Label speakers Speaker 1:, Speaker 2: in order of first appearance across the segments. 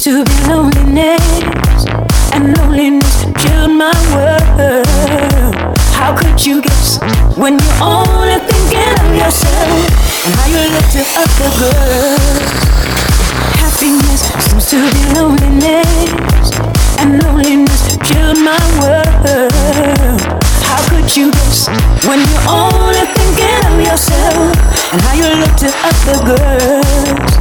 Speaker 1: to be loneliness, and loneliness killed my world. How could you guess when you're only thinking of yourself and how you look to other girls? Happiness seems to be loneliness, and loneliness killed my world. How could you guess when you're only thinking of yourself and how you look to other girls?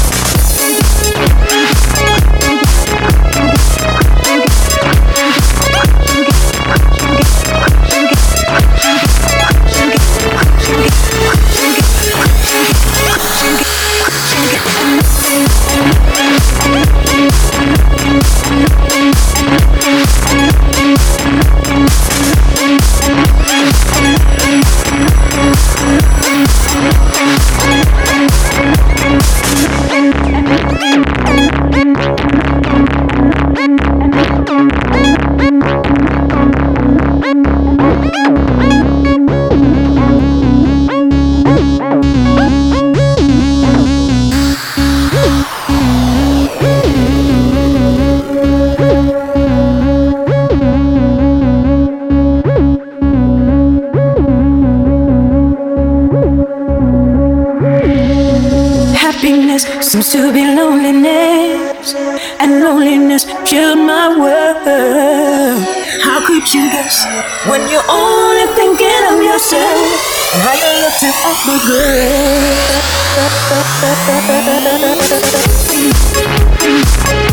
Speaker 1: Happiness seems to be loneliness, and loneliness killed my world. How could you guess when you're only thinking of yourself and how you look to other girls?